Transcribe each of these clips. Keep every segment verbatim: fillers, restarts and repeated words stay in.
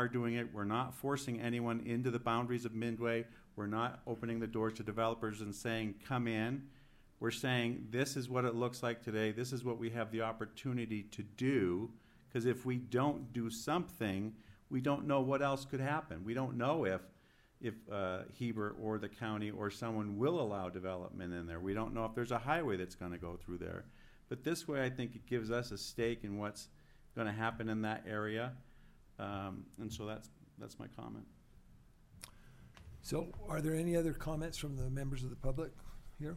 are doing it. We're not forcing anyone into the boundaries of Midway. We're not opening the doors to developers and saying, come in. We're saying, this is what it looks like today. This is what we have the opportunity to do. Because if we don't do something, we don't know what else could happen. We don't know if if uh, Heber or the county or someone will allow development in there. We don't know if there's a highway that's going to go through there. But this way, I think it gives us a stake in what's going to happen in that area. Um, and so that's that's my comment. So are there any other comments from the members of the public here?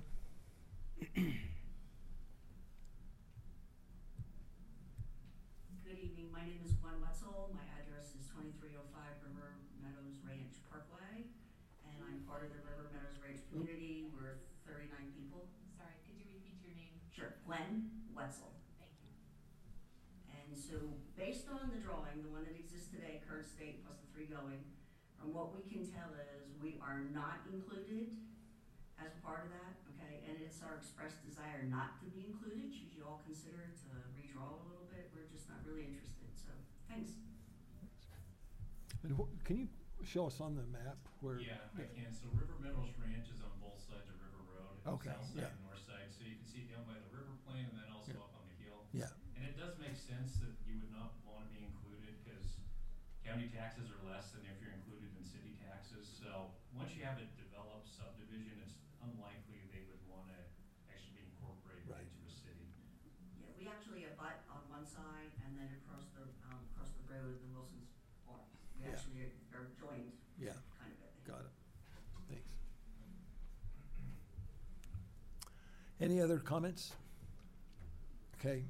Good evening. My name is Gwen Wetzel. My address is twenty-three oh five River Meadows Ranch Parkway, and I'm part of the River Meadows Ranch community. We're thirty-nine people. Sorry, could you repeat your name? Sure. Gwen Wetzel. Thank you. And so based on the drawing, the one that exists today, current state plus the three going, from what we can tell is we are not included as a part of that, okay? And it's our express desire not to be included. Should you all consider to redraw a little bit, we're just not really interested. So thanks. And wh- can you show us on the map where? Yeah, I can. So River Meadows Ranch is on both sides of River Road, Okay, south side yeah. and north side. So you can see it down by the river plain and then also Yeah. up on the hill. Yeah. And it does make sense that you would not want to be included because county taxes are less than if you're included in city taxes. So once you have a developed subdivision, it's unlikely they would want to actually be incorporated Right. into a city. Yeah, we actually abut on one side and then across the um, across the road, the Wilson's farm. We Yeah. actually are, are joined, Yeah, kind of. It. got it. Thanks. Any other comments? Okay.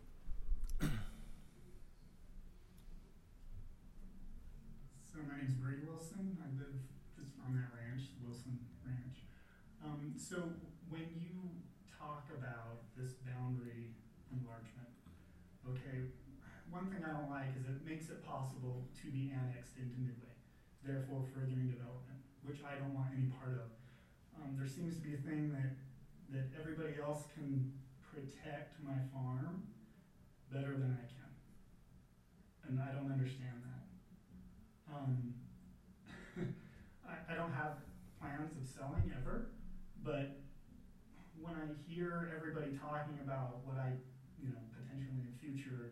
So my name's Brady Wilson. I live just on that ranch, Wilson Ranch. Um, so when you talk about this boundary enlargement, okay, one thing I don't like is it makes it possible to be annexed into Midway, therefore furthering development, which I don't want any part of. Um, there seems to be a thing that that everybody else can protect my farm better than I can, and I don't understand that. Um, I, I don't have plans of selling ever, but when I hear everybody talking about what I, you know, potentially in the future,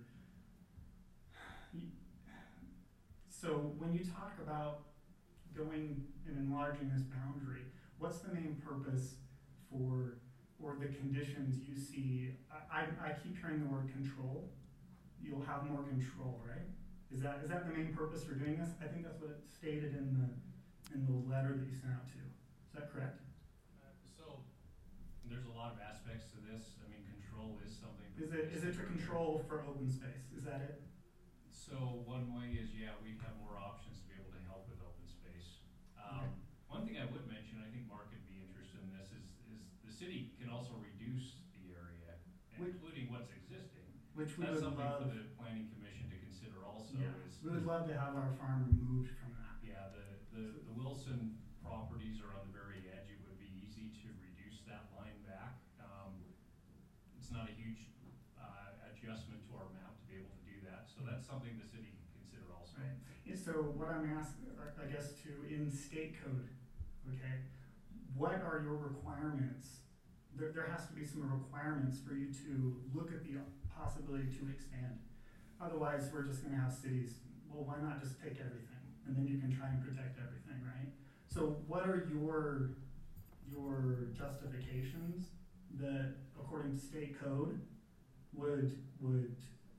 so when you talk about going and enlarging this boundary, what's the main purpose for, or the conditions you see? I, I, I keep hearing the word control. You'll have more control, right? Is that is that the main purpose for doing this? I think that's what it stated in the in the letter that you sent out to. Is that correct? Uh, so there's a lot of aspects to this. I mean, control is something. Is it is it to control for open space? Is that it? So one way is, yeah, we'd have more options to be able to help with open space. Um, Okay. One thing I would mention, I think Mark would be interested in this, is, is the city can also reduce the area, Which- including what's existing. Which we That's would something love. for the planning commission to consider also. Yeah, Is we would love to have our farm removed from that. Yeah, the, the, the Wilson properties are on the very edge. It would be easy to reduce that line back. Um, it's not a huge uh, adjustment to our map to be able to do that. So that's something the city can consider also. Right. And so what I'm asking, I guess, to in state code, okay, what are your requirements? There, there has to be some requirements for you to look at the possibility to expand. Otherwise, we're just going to have cities. Well, why not just take everything, and then you can try and protect everything, right? So, what are your your justifications that, according to state code, would would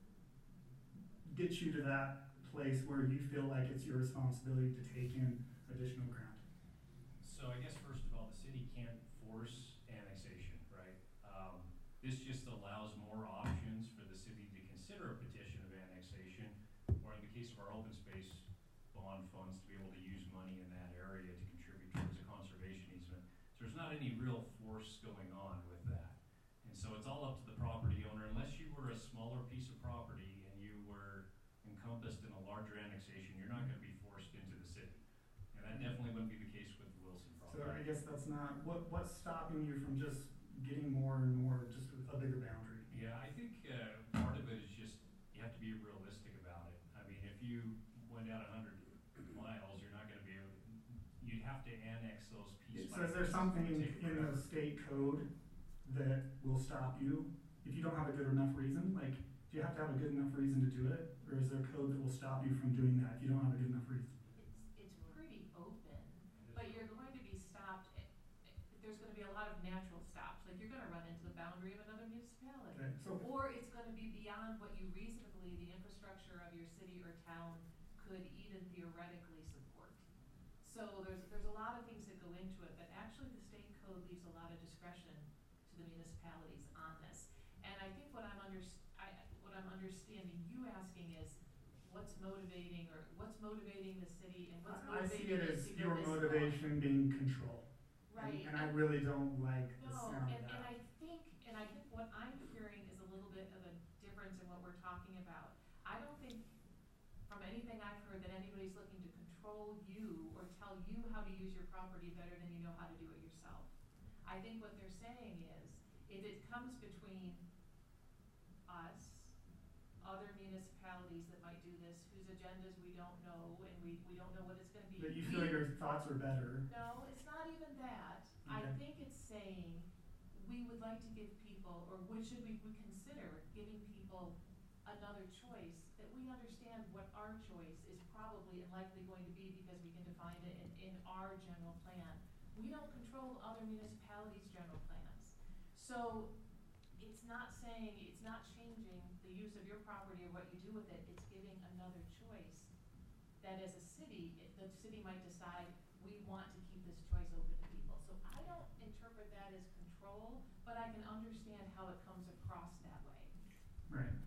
get you to that place where you feel like it's your responsibility to take in additional ground? So I guess first of all, the city can't force annexation, right? Um, this just allows more options for the city to consider a petition of annexation, or in the case of our open space bond funds, to be able to use money in that area to contribute towards a conservation easement. So there's not any real force going on with that. And so it's all up to the property owner, unless you were a smaller piece of property and you were encompassed in a larger annexation, you're not gonna be forced into the city. And that definitely wouldn't be the case with the Wilson property. So I guess that's not, what, what's stopping you from just getting more and more, just a bigger boundary? Yeah, I think uh, part of it is just, you have to be realistic about it. I mean, if you went out a hundred have to annex those piece So by is there piece something to in, take in the forever. state code that will stop you if you don't have a good enough reason? Like, do you have to have a good enough reason to do it? Or is there code that will stop you from doing that if you don't have a good enough reason? It's, it's pretty open, but you're going to be stopped, eh, eh, there's gonna be a lot of natural stops, like you're gonna run into the boundary of another municipality. Okay, so, Or it's gonna be beyond what you reasonably, the infrastructure of your city or town could even theoretically support. So there's, there's a lot of things that go into it, but actually the state code leaves a lot of discretion to the municipalities on this. And I think what I'm under, I, what I'm understanding you asking is, what's motivating, or what's motivating the city, and what's I, I see motivating it you as to go your this long? motivation being control. Right. And, and I really don't like the No, sound and, of and that. I think, and I think what I'm hearing is a little bit of a difference in what we're talking about. I don't think, from anything I've heard, that anybody's looking to control you or tell you how to use your property better than you know how to do it yourself. I think what they're saying is, if it comes between us, other municipalities that might do this, whose agendas we don't know, and we, we don't know what it's gonna be. That you we- feel your thoughts are better. No, it's not even that. I Okay. think it's saying, we would like to give people, or would, should we would consider giving people another choice, that we understand what our choice is probably and likely going to be, because we can define it in, in our general plan. We don't control other municipalities' general plans. So it's not saying, it's not changing the use of your property or what you do with it, it's giving another choice. That as a city, it, the city might decide, we want to keep this choice open to people. So I don't interpret that as control, but I can understand how it comes across that way. Right.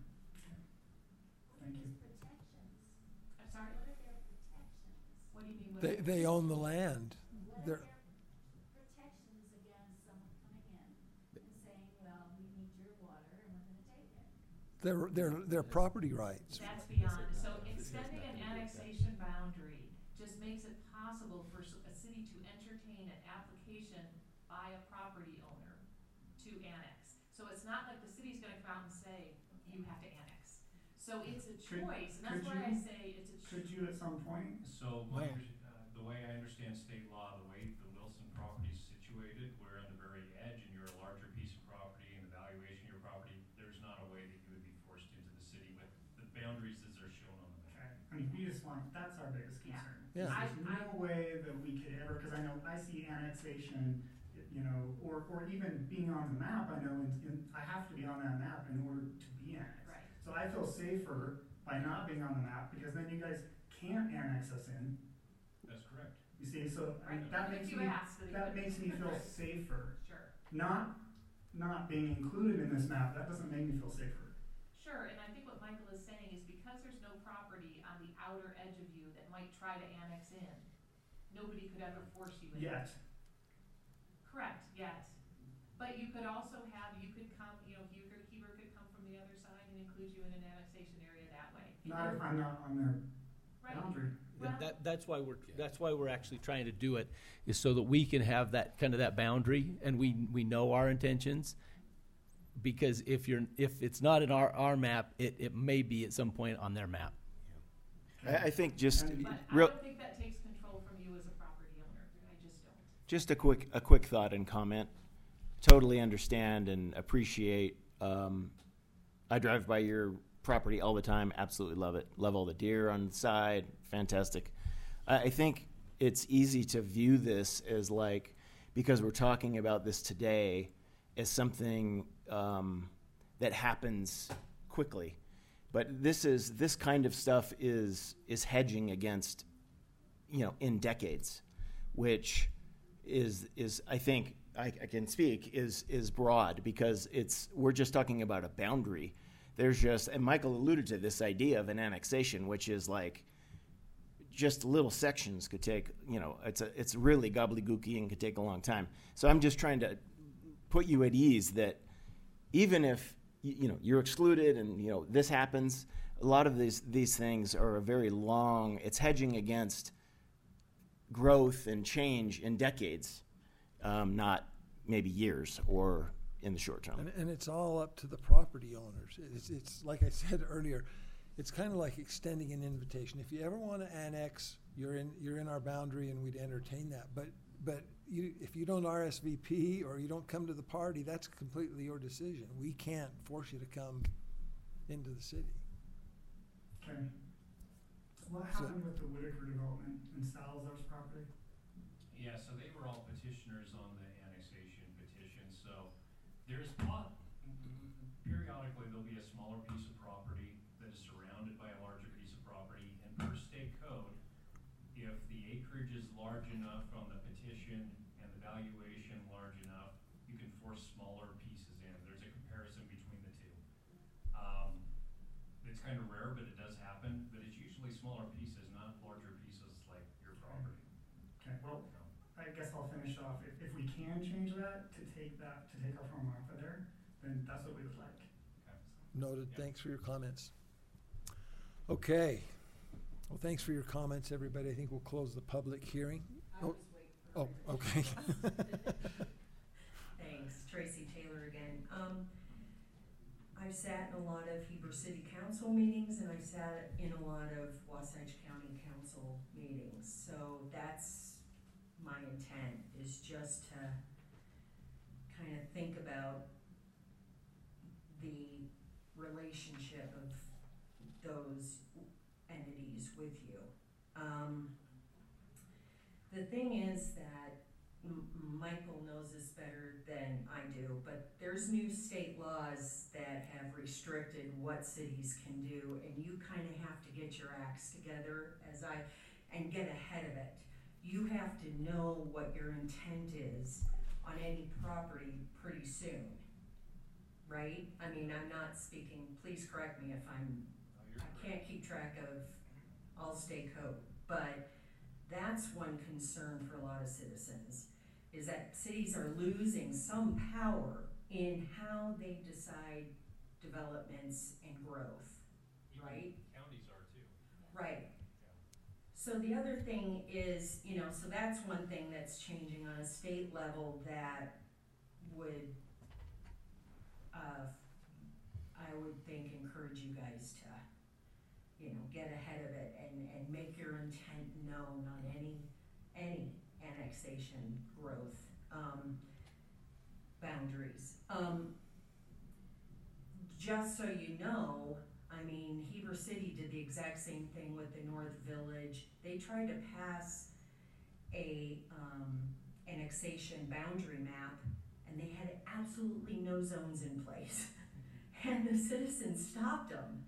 Thank you. Protections. I'm sorry, What are their protections? what do you mean? what They, is it? they own the land. What They're- are their protections against someone coming in and saying, well, we need your water and we're gonna take it? Their, their, their property rights. That's beyond, so extending an annexation boundary just makes it possible for s- a city to entertain an application by a property owner to annex. So it's not like the city's gonna come out and say, you have to annex. So it's a Could- choice, and that's could why I you- say it's a choice. Could you at some point? So, my Wow. under- uh, the way I understand state law, the way the Wilson property is situated, we're on the very edge, and you're a larger piece of property, and the valuation of your property, there's not a way that you would be forced into the city with the boundaries as they're shown on the map. Okay. I mean, we just want, that's our biggest Yeah. concern. Yeah. I- There's no way that we could ever, because I know, I see annexation, you know, or, or even being on the map, I know, in, in, I have to be on that map in order to be annexed. Right. So I feel safer by not being on the map, because then you guys can't annex us in, That's correct. you see, so I mean, Right. that If makes you me, ask, then you that could- makes me feel safer. Sure, Not, not being included in this map, that doesn't make me feel safer. sure, and I think what Michael is saying is, because there's no property on the outer edge of you that might try to annex in, nobody could ever force you in. Yet, Correct, yet. But you could also have, you could come, you know, Huber, Huber could come from the other side and include you in an annexation area that way. not if I'm not on their Right. boundary. Well, That, that's why we're, that's why we're actually trying to do it, is so that we can have that, kind of that boundary, and we, we know our intentions. Because if you're, if it's not in our, our map, it, it may be at some point on their map. I, I think just And- but I real, don't think that takes control from you as a property owner. I just don't. just a quick a quick thought and comment. Totally understand and appreciate. Um, I drive by your property all the time. Absolutely love it. Love all the deer on the side. Fantastic. I, I think it's easy to view this as like, because we're talking about this today, as something um, that happens quickly. But this is this kind of stuff is is hedging against, you know, in decades, which is is I think I, I can speak is is broad, because it's we're just talking about a boundary. There's just, and Michael alluded to this idea of an annexation, which is like just little sections could take, you know, it's a it's really gobbledygooky and could take a long time. So I'm just trying to put you at ease that even if you, you know you're excluded and you know this happens, a lot of these these things are a very long. It's hedging against growth and change in decades, um, not maybe years or in the short term. And, and it's all up to the property owners. It's, it's, like I said earlier, it's kind of like extending an invitation. If you ever want to annex, you're in, you're in our boundary and we'd entertain that. But, but you, if you don't R S V P or you don't come to the party, that's completely your decision. We can't force you to come into the city. Okay. What So- happened with the Whitaker development and Salazar's property? Yeah, so they were all petitioners on the annexation petition, so there's pot, periodically there'll be a smaller piece of property that is surrounded by a larger piece of property, and per state code, if the acreage is large enough on the petition and the valuation large enough, you can force smaller pieces in. There's a comparison between the two. Um, it's kind of rare, but it does happen, but it's usually smaller pieces, not larger pieces like your property. Okay, well, I guess I'll finish off. If, if we can change that to take that, to take our farm off of there, then that's what we would like. Okay. Noted. Yeah. Thanks for your comments. Okay. Well, thanks for your comments, everybody. I think we'll close the public hearing. I Oh, was waiting for Oh, her. okay. Thanks, Tracy Taylor again. Um, I've sat in a lot of Heber City Council meetings and I've sat in a lot of Wasatch County Council meetings. So that's my intent, is just to kind of think about the relationship of those entities with you. Um, the thing is that M- Michael knows this better than I do, but there's new state laws that have restricted what cities can do, and you kind of have to get your acts together as I, and get ahead of it. You have to know what your intent is on any property pretty soon, right? I mean, I'm not speaking, please correct me if I'm, Oh, you're I correct. can't keep track of all state code, but that's one concern for a lot of citizens, is that cities are losing some power in how they decide developments and growth, Even right? Counties are too. Right. So the other thing is, you know, so that's one thing that's changing on a state level that would, uh, I would think encourage you guys to, you know, get ahead of it and, and make your intent known on any, any annexation growth, um, boundaries. Um, just so you know, I mean, Heber City did the exact same thing with the North Village. They tried to pass a, um, annexation boundary map and they had absolutely no zones in place. And the citizens stopped them.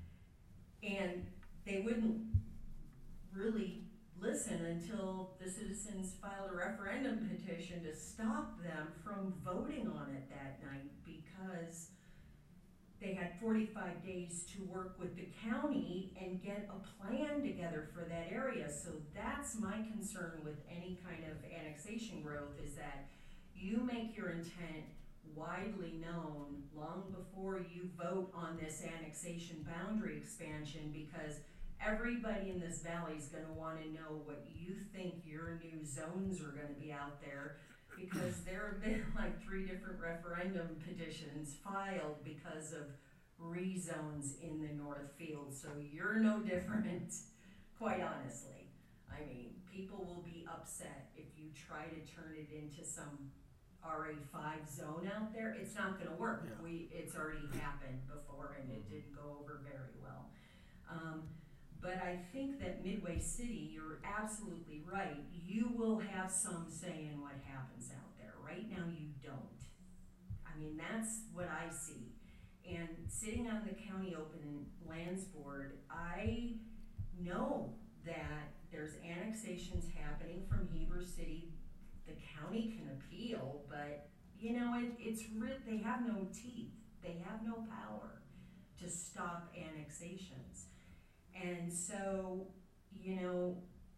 And they wouldn't really listen until the citizens filed a referendum petition to stop them from voting on it that night, because they had forty-five days to work with the county and get a plan together for that area. So that's my concern with any kind of annexation growth, is that you make your intent widely known long before you vote on this annexation boundary expansion, because everybody in this valley is going to want to know what you think your new zones are going to be out there, because there have been like three different referendum petitions filed because of rezones in the North Field. So you're no different, quite honestly. I mean, people will be upset if you try to turn it into some R A five zone out there. It's not gonna work. Yeah. We, it's already happened before and it didn't go over very well. Um, but I think that Midway City, you're absolutely right. You will have some say in what happens out there. Right now you don't. I mean, that's what I see. And sitting on the County Open Lands Board, I know that there's annexations happening from Heber City. The county can appeal, but you know, it, it's real, they have no teeth. They have no power to stop annexations. And so, you know,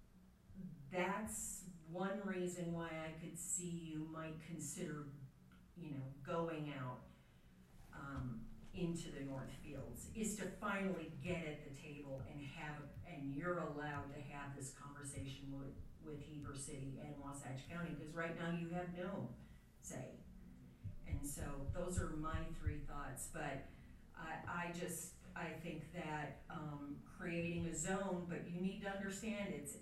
that's one reason why I could see you might consider, you know, going out um, into the North Fields, is to finally get at the table and have, and you're allowed to have this conversation with, with Heber City and Wasatch County, because right now you have no say. And so those are my three thoughts, but I, I just, I think that, um, creating a zone, but you need to understand it's